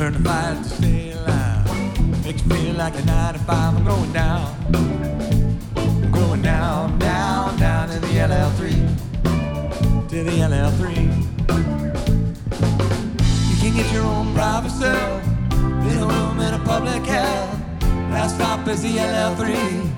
Learn to fight to stay alive. Makes you feel like a 95. I'm going down. I'm going down, down, down to the LL3. To the LL3. You can get your own private cell. Little room in a public hell. Last stop is the LL3.